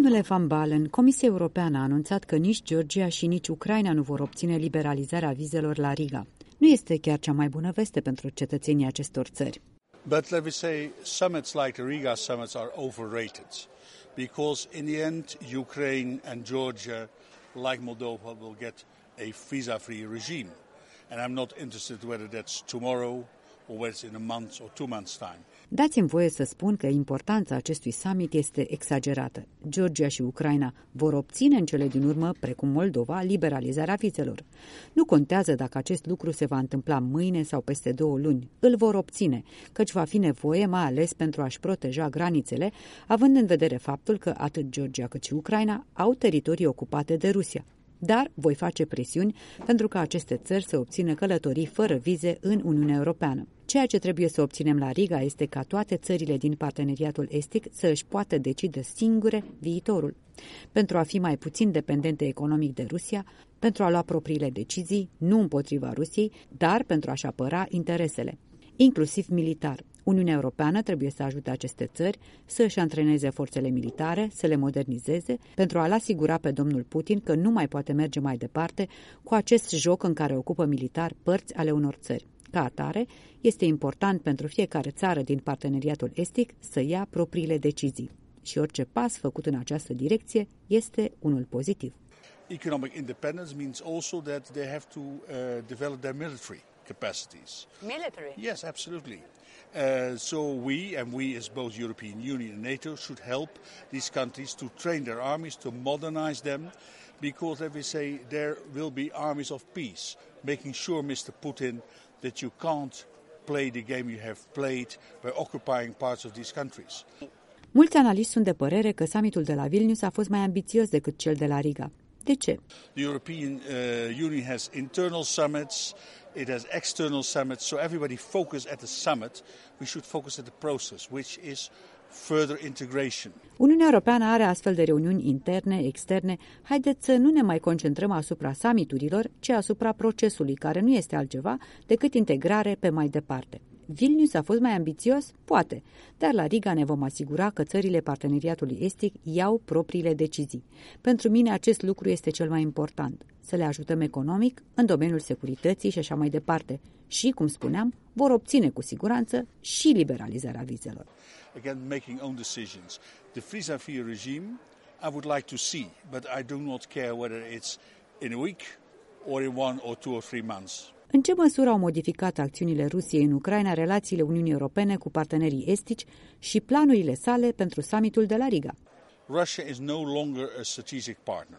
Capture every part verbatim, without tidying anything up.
Domnule Van Balen, Comisia Europeană a anunțat că nici Georgia și nici Ucraina nu vor obține liberalizarea vizelor la Riga. Nu este chiar cea mai bună veste pentru cetățenii acestor țări. But let me say, summits like the Riga summits are overrated, because in the end, Ukraine and Georgia, like Moldova, will get a visa-free regime. And I'm not interested whether that's tomorrow or whether it's in a month or two months' time. Dați-mi voie să spun că importanța acestui summit este exagerată. Georgia și Ucraina vor obține în cele din urmă, precum Moldova, liberalizarea vizelor. Nu contează dacă acest lucru se va întâmpla mâine sau peste două luni. Îl vor obține, căci va fi nevoie, mai ales pentru a-și proteja granițele, având în vedere faptul că atât Georgia cât și Ucraina au teritorii ocupate de Rusia. Dar voi face presiuni pentru ca aceste țări să obțină călătorii fără vize în Uniunea Europeană. Ceea ce trebuie să obținem la Riga este ca toate țările din parteneriatul estic să își poată decide singure viitorul, pentru a fi mai puțin dependente economic de Rusia, pentru a lua propriile decizii, nu împotriva Rusiei, dar pentru a-și apăra interesele, inclusiv militar. Uniunea Europeană trebuie să ajute aceste țări să își antreneze forțele militare, să le modernizeze, pentru a-l asigura pe domnul Putin că nu mai poate merge mai departe cu acest joc în care ocupă militar părți ale unor țări. Ca atare, este important pentru fiecare țară din parteneriatul estic să ia propriile decizii. Și orice pas făcut în această direcție este unul pozitiv. Economic independence means also that they have to uh, develop their military capacities. Military? Yes, absolutely. Uh, so we, and we as both European Union and NATO, should help these countries to train their armies, to modernize them, because, let me say, there will be armies of peace, making sure, Mister Putin, that you can't play the game you have played by occupying parts of these countries. Mulți analiști sunt de părere că summitul de la Vilnius a fost mai ambițios decât cel de la Riga. De ce? The European uh, Union has internal summits, it has external summits, so everybody focus at the summit. We should focus at the process, which is further integration. Uniunea Europeană are astfel de reuniuni interne, externe. Haideți să nu ne mai concentrăm asupra summiturilor, ci asupra procesului, care nu este altceva decât integrare pe mai departe. Vilnius a fost mai ambițios? Poate, dar la Riga ne vom asigura că țările parteneriatului estic iau propriile decizii. Pentru mine acest lucru este cel mai important, să le ajutăm economic, în domeniul securității și așa mai departe. Și, cum spuneam, vor obține cu siguranță și liberalizarea vizelor. Again, making own decisions. The visa-free regime I would like to see, but I do not care whether it's in a week or in one or two or three months. În ce măsură au modificat acțiunile Rusiei în Ucraina relațiile Uniunii Europene cu partenerii estici și planurile sale pentru summitul de la Riga? Russia is no longer a strategic partner.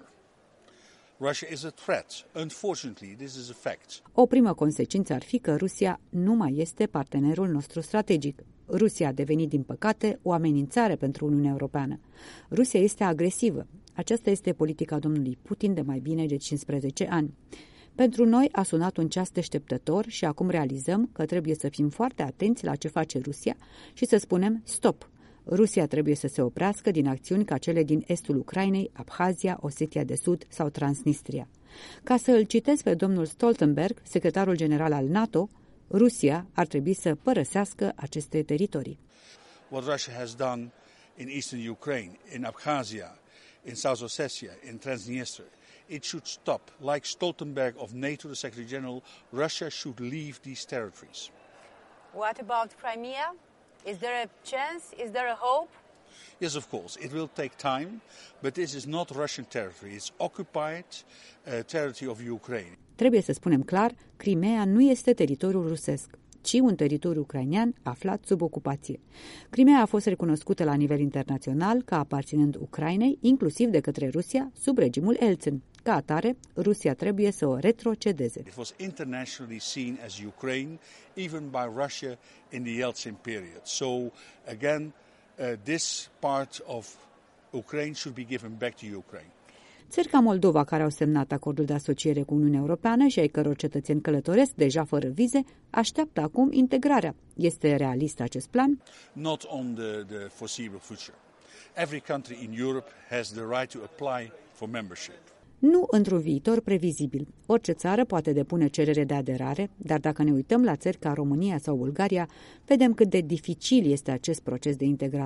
Russia is a threat. Unfortunately, this is a fact. O primă consecință ar fi că Rusia nu mai este partenerul nostru strategic. Rusia a devenit, din păcate, o amenințare pentru Uniunea Europeană. Rusia este agresivă. Aceasta este politica domnului Putin de mai bine de cincisprezece ani. Pentru noi a sunat un ceas deșteptător și acum realizăm că trebuie să fim foarte atenți la ce face Rusia și să spunem stop. Rusia trebuie să se oprească din acțiuni ca cele din estul Ucrainei, Abhazia, Osetia de Sud sau Transnistria. Ca să îl citesc pe domnul Stoltenberg, secretarul general al NATO, Rusia ar trebui să părăsească aceste teritorii. What Russia has done in eastern Ukraine, in Abkhazia, in South Ossetia, in Transnistria, it should stop. Like Stoltenberg of NATO, the Secretary General, Russia should leave these territories. What about Crimea? Is there a chance? Is there a hope? Yes, of course. It will take time, but this is not Russian territory. It's occupied uh, territory of Ukraine. Trebuie să spunem clar, Crimea nu este teritoriul rusesc, ci un teritoriu ucrainean aflat sub ocupație. Crimea a fost recunoscută la nivel internațional ca aparținând Ucrainei, inclusiv de către Rusia, sub regimul Elțin. Ca atare, Rusia trebuie să o retrocedeze. It was internationally seen as Ukraine, even by Russia in the Yeltsin period. So, again, uh, this part of Ukraine should be given back to Ukraine. Țări ca Moldova, care au semnat acordul de asociere cu Uniunea Europeană și ai căror cetățeni călătoresc deja fără vize, așteaptă acum integrarea. Este realist acest plan? Not on the, the foreseeable future. Every country in Europe has the right to apply for membership. Nu într-un viitor previzibil. Orice țară poate depune cerere de aderare, dar dacă ne uităm la țări ca România sau Bulgaria, vedem cât de dificil este acest proces de integrare.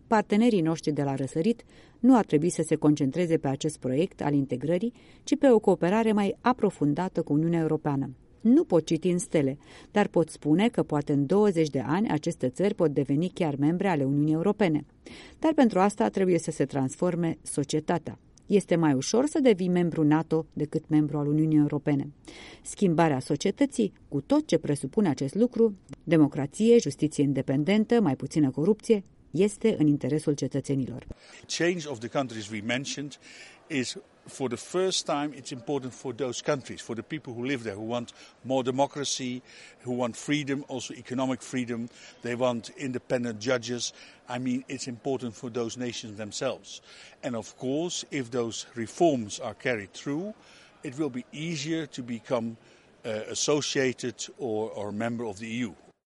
partenerii noștri de la răsărit nu ar trebui să se concentreze pe acest proiect al integrării, ci pe o cooperare mai aprofundată cu Uniunea Europeană. Nu pot citi în stele, dar pot spune că poate în douăzeci de ani aceste țări pot deveni chiar membre ale Uniunii Europene. Dar pentru asta trebuie să se transforme societatea. Este mai ușor să devii membru NATO decât membru al Uniunii Europene. Schimbarea societății, cu tot ce presupune acest lucru, democrație, justiție independentă, mai puțină corupție, este în interesul cetățenilor. Change of the countries we mentioned is for the first time it's important for those countries, for the people who live there, who want more democracy, who want freedom, also economic freedom. They want independent judges. I mean, it's important for those nations themselves. And of course, if those reforms are carried through, it will be easier to become uh, associated or, or a member of the E U.